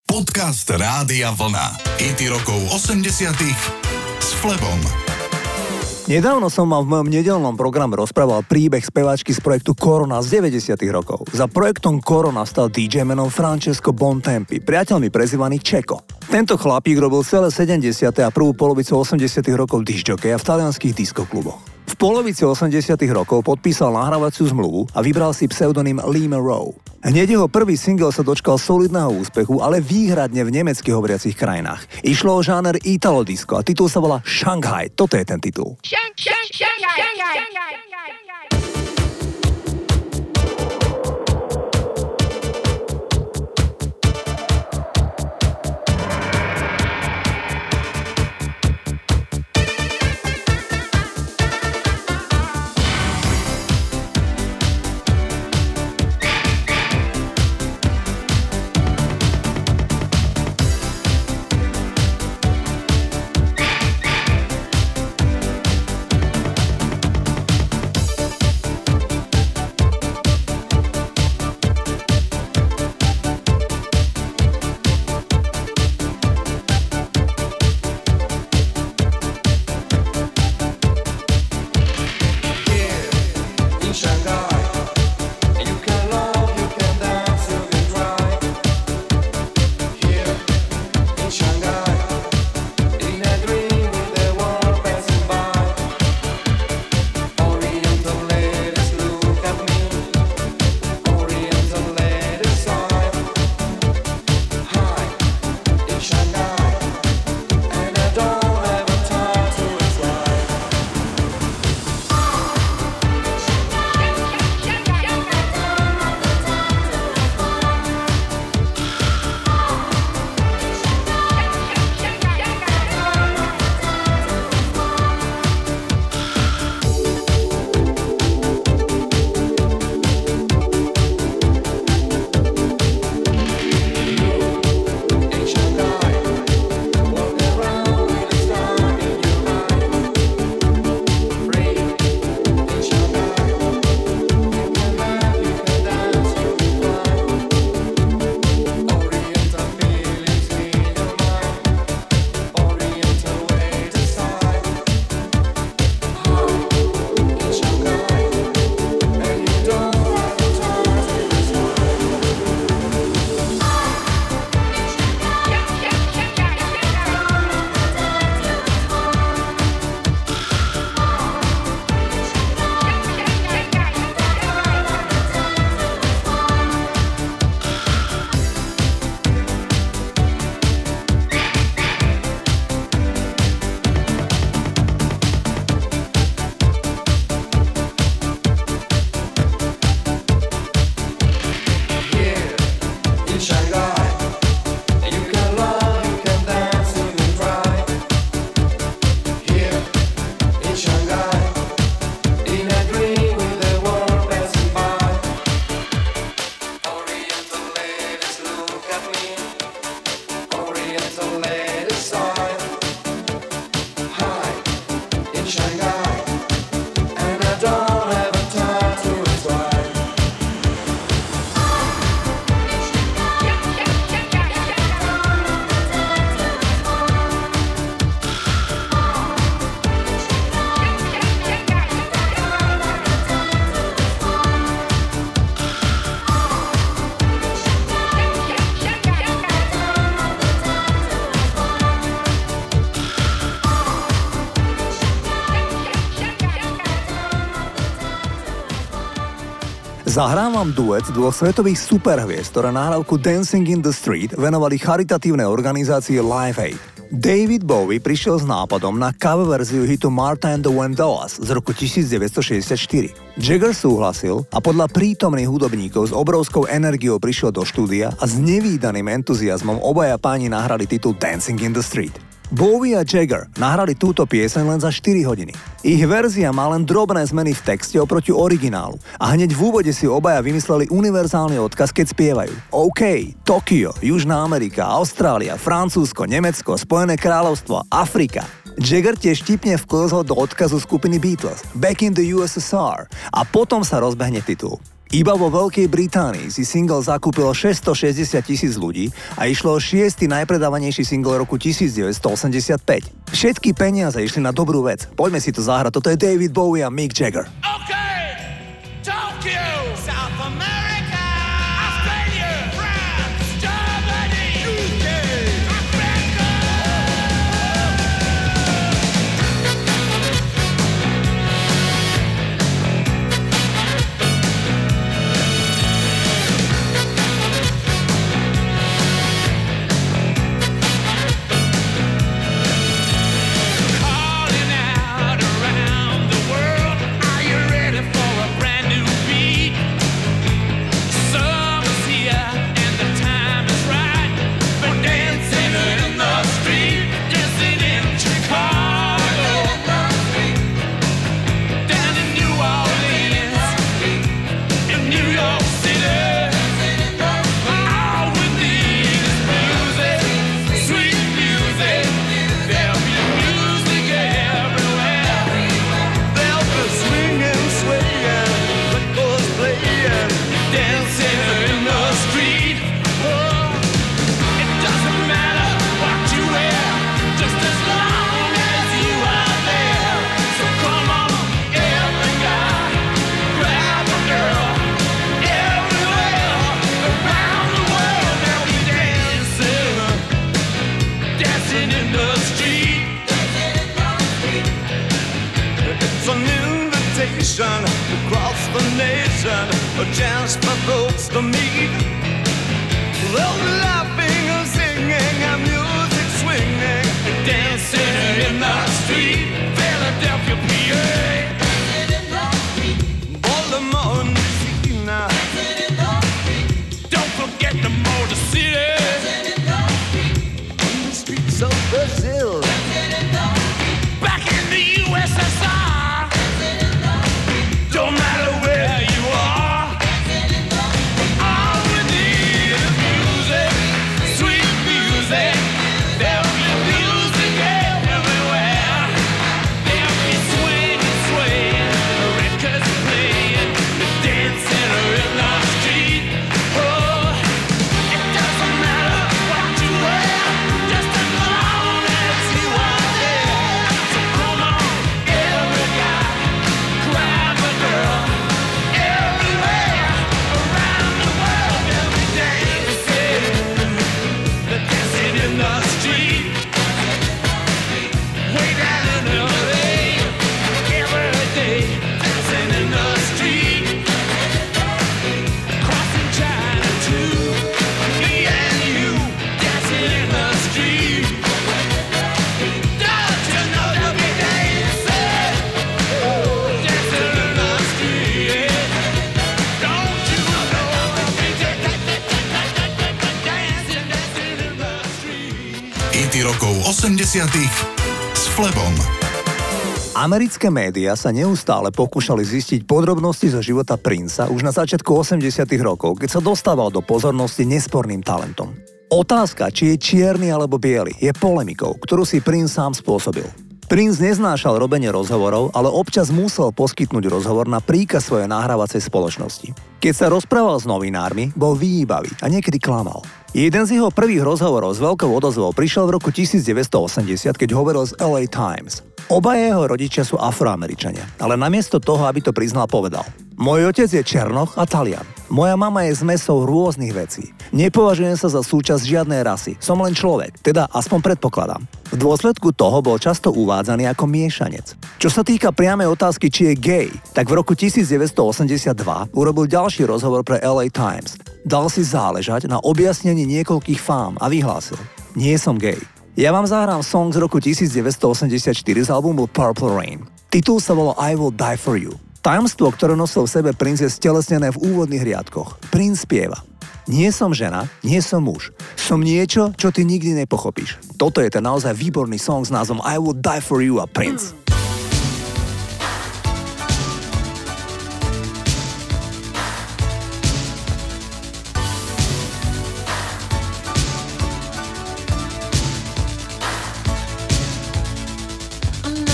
Podcast Rádia Vlna. Hity rokov 80-tych s Flebom. Nedávno som vám v mojom nedeľnom programe rozprával príbeh speváčky z projektu Corona z 90. rokov. Za projektom Corona stal DJ menom Francesco Bontempi, priateľmi prezývaný Čeko. Tento chlapík robil celé 70. a prvú polovicu 80. rokov diskjokeja v talianských diskokluboch. V polovici 80. rokov podpísal nahrávaciu zmluvu a vybral si pseudonym Lima Rowe. Hneď jeho prvý single sa dočkal solidného úspechu, ale výhradne v nemecky hovoriacich krajinách. Išlo o žáner Italo disco a titul sa volá Shanghai. Toto je ten titul. Zahrám vám duet dvoch svetových superhviezd, ktoré nahrávku Dancing in the Street venovali charitatívnej organizácii Live Aid. David Bowie prišiel s nápadom na cover verziu hitu Martha and the Vandellas z roku 1964. Jagger súhlasil a podľa prítomných hudobníkov s obrovskou energiou prišiel do štúdia a s nevídaným entuziazmom obaja páni nahrali titul Dancing in the Street. Bowie a Jagger nahrali túto pieseň len za 4 hodiny. Ich verzia má len drobné zmeny v texte oproti originálu a hneď v úvode si obaja vymysleli univerzálny odkaz, keď spievajú. OK, Tokio, Južná Amerika, Austrália, Francúzsko, Nemecko, Spojené kráľovstvo, Afrika. Jagger tiež vtipne vklzol do odkazu skupiny Beatles Back in the USSR a potom sa rozbehne titul. Iba vo Veľkej Británii si single zakúpilo 660,000 ľudí a išlo o 6. najpredávanejší single roku 1985. Všetky peniaze išli na dobrú vec. Poďme si to zahrať, toto je David Bowie a Mick Jagger. Okay, Tokyo, South America, Australia, France, Germany, UK, Africa. Calling out around the world, are you ready for a brand new beat? Summer's here and the time is right for dancing in the street, dancing in Chicago, down in New Orleans, in New York City. All we need is music, sweet music. There'll be music everywhere. There'll be swinging, swaying, records playing, dancing in the street. Oh, it doesn't matter what you wear, just as long as you are there. So come on, every guy, grab a girl. Everywhere around the world, they'll be dancing, dancing in the street. It's an invitation across the nation, a chance for folks to meet. They'll be laughing and singing and music swinging, dancing in the street. Philadelphia, PA, Baltimore, Messina. Don't forget the Motor City, in the streets of Brazil, back in the USSR. Don't matter where you are, all we need is music, sweet music. There'll be music everywhere. There'll be swinging, swaying, records playing, dancing in the street. Oh, it doesn't matter what you wear, just as long as you are there. So come on, every guy, grab a girl. Everywhere around the world, they'll be dancing, dancing in the street. Way down in LA, every day, dancing in the street. Crossing China too, me and you, dancing in the street. Don't you know they'll be dancing, dancing in the street? Don't you know they'll be dancing, dancing in the street? Hity rokov 80 s Flebom. Americké médiá sa neustále pokúšali zistiť podrobnosti zo života Princa už na začiatku 80. rokov, keď sa dostával do pozornosti nesporným talentom. Otázka, či je čierny alebo biely, je polemikou, ktorú si Prince sám spôsobil. Prince neznášal robenie rozhovorov, ale občas musel poskytnúť rozhovor na príkaz svojej nahrávacej spoločnosti. Keď sa rozprával s novinármi, bol vyhýbavý a niekedy klamal. Jeden z jeho prvých rozhovorov s veľkou odozvou prišiel v roku 1980, keď hovoril z LA Times. Obaja jeho rodičia sú Afroameričania, ale namiesto toho, aby to priznal, povedal: Môj otec je Černoch a Talian. Moja mama je zmesou rôznych vecí. Nepovažujem sa za súčasť žiadnej rasy. Som len človek, teda aspoň predpokladám. V dôsledku toho bol často uvádzaný ako miešanec. Čo sa týka priamej otázky, či je gay, tak v roku 1982 urobil ďalší rozhovor pre LA Times. Dal si záležať na objasnení niekoľkých fám a vyhlásil: Nie som gay. Ja vám zahrám song z roku 1984 z albumu Purple Rain. Titul sa volal I Will Die For You. Tajomstvo, ktoré nosil v sebe Prince, je stelesnené v úvodných riadkoch. Prince spieva: Nie som žena, nie som muž. Som niečo, čo ty nikdy nepochopíš. Toto je ten naozaj výborný song s názvom I Will Die For You a Prince.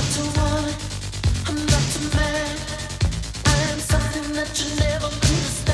I'm not too mad. I am something that you never understand.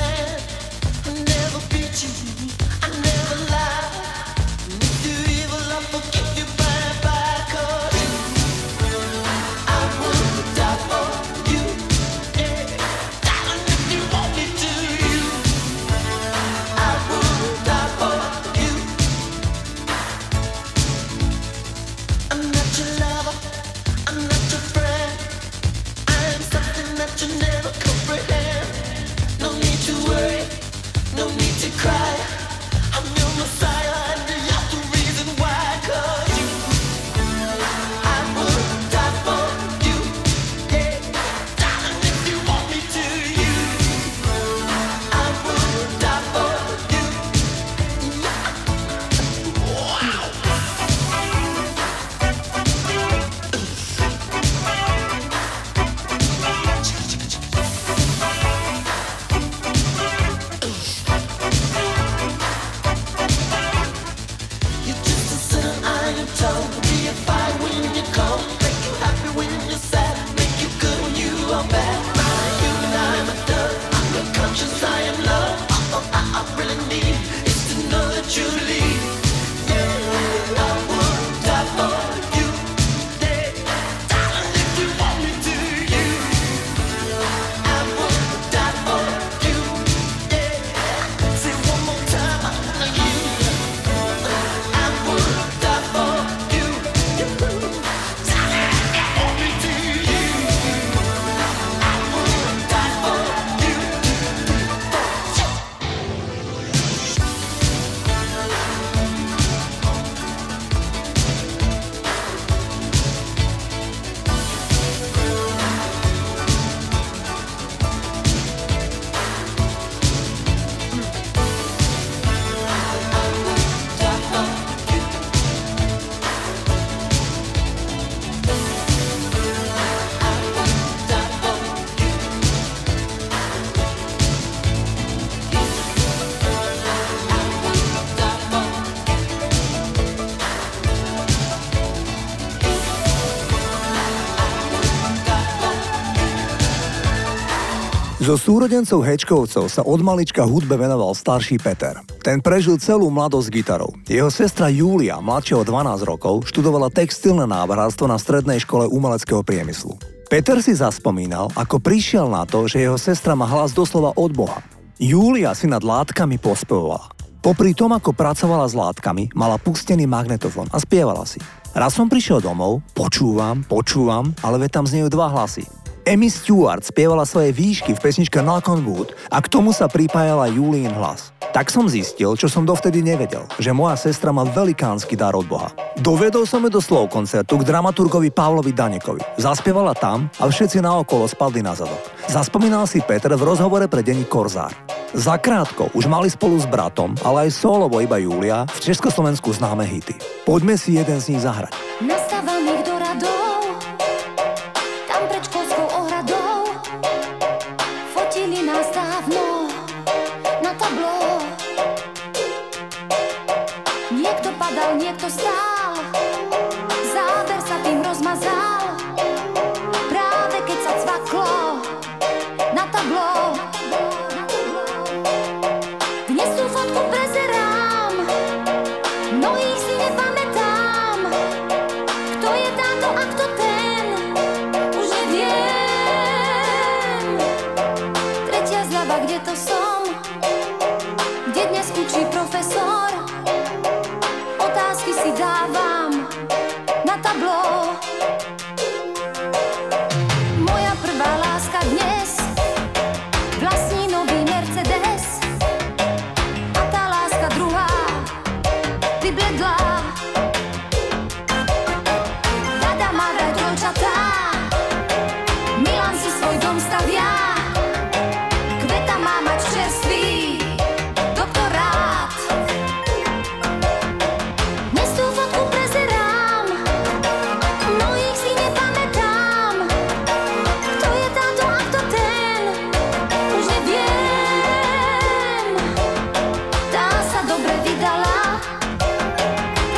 Zo súrodencov Hečkovcov sa od malička hudbe venoval starší Peter. Ten prežil celú mladosť gitarou. Jeho sestra Júlia, mladšia o 12 rokov, študovala textilné návrhárstvo na strednej škole umeleckého priemyslu. Peter si zaspomínal, ako prišiel na to, že jeho sestra má hlas doslova od Boha. Júlia si nad látkami pospevovala. Popri tom, ako pracovala s látkami, mala pustený magnetofón a spievala si. Raz som prišiel domov, počúvam, ale veď tam znejú dva hlasy. Amy Stewart spievala svoje výšky v pesničke Knock on Wood a k tomu sa pripájala Julín hlas. Tak som zistil, čo som dovtedy nevedel, že moja sestra má velikánsky dar od Boha. Dovedol som ju do slov koncertu k dramaturgovi Pavlovi Danekovi. Zaspievala tam a všetci naokolo spadli na zadok. Zaspomínal si Peter v rozhovore pre denník Korzár. Zakrátko už mali spolu s bratom, ale aj solovo iba Júlia v Československu známe hity. Poďme si jeden z nich zahrať. Nastávaných do radov, tam pred školskou ohradou, fotili nás dávno na tablo. Niekto padal, niekto stál, záber sa tým rozmazal, práve keď sa cvaklo na tablo. Dnes tú fotku prezerám, mnohých si nepamätám, kto je táto a kto ten, už neviem. Tretia zľava, kde to som, kde dnes učí profesor, otázky si dávam na tablo. Moja prvá láska dnes vlastní nový Mercedes a tá láska druhá vybledla. Rada má vraj trojčatá, Milan si svoj dom stavia, Kveta má mať čerstvý doktorát. Dnes tú fotku prezerám, mnohých si nepamätám, kto je táto a kto ten, už neviem. Tá sa dobre vydala,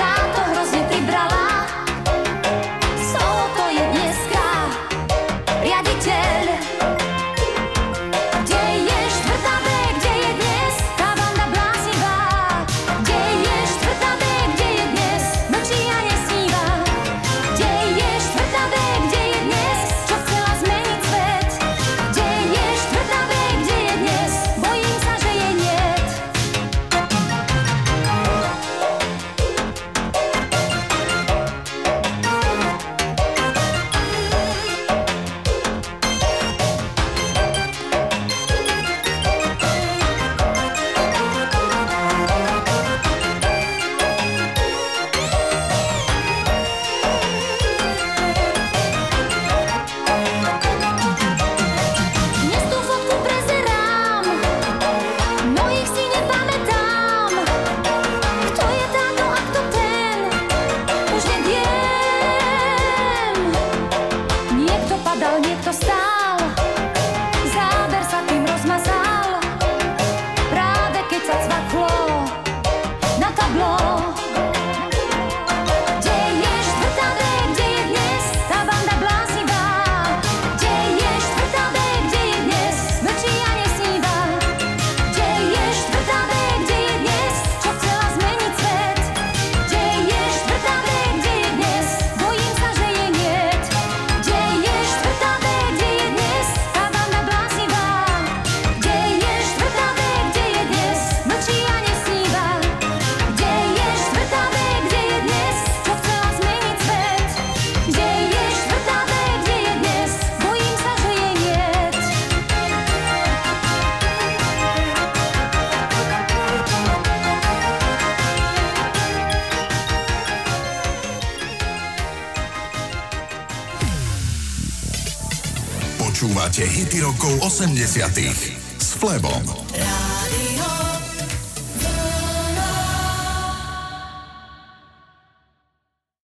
Počúvate hity rokov 80 s Flebom.